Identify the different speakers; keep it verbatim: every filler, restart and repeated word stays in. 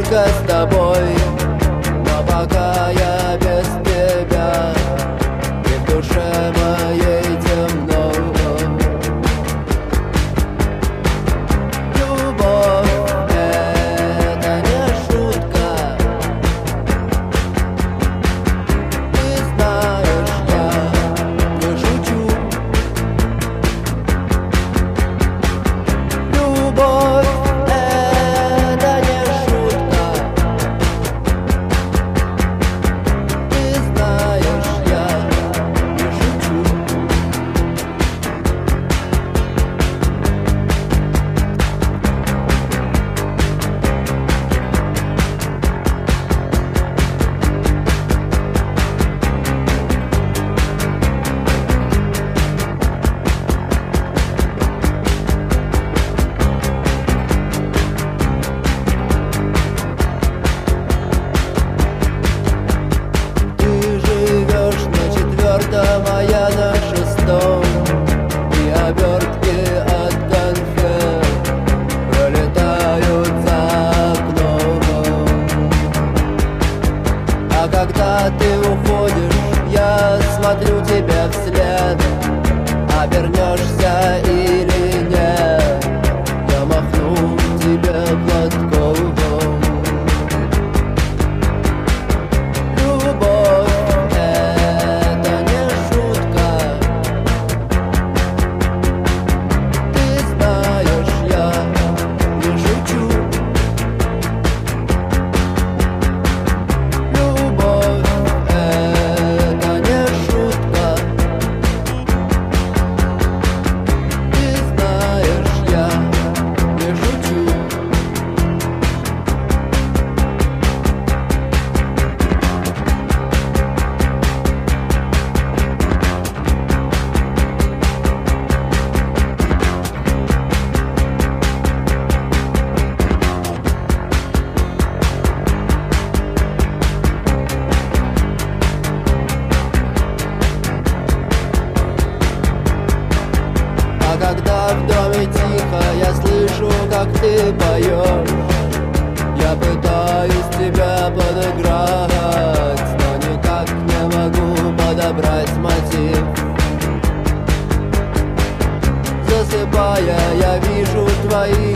Speaker 1: только с тобой. Но пока я без тебя, и в душе моей темно. Любовь — это не шутка. Ты знаешь, я не шучу. Любовь — это не шутка. Ты знаешь, я не шучу. Ты живешь на четвертом, а я на шестом, и обертки от конфет пролетают за окном. А когда ты уходишь, я смотрю тебе вслед. Обернешься или нет, я махну тебе платком. Любовь — это не шутка. Ты знаешь, я не шучу. Любовь — это не шутка. Ты знаешь, я не шучу. А когда в доме тихо, я слышу, как ты поешь. Я пытаюсь тебя подыграть, но никак не могу подобрать мотив. Засыпая, я вижу твои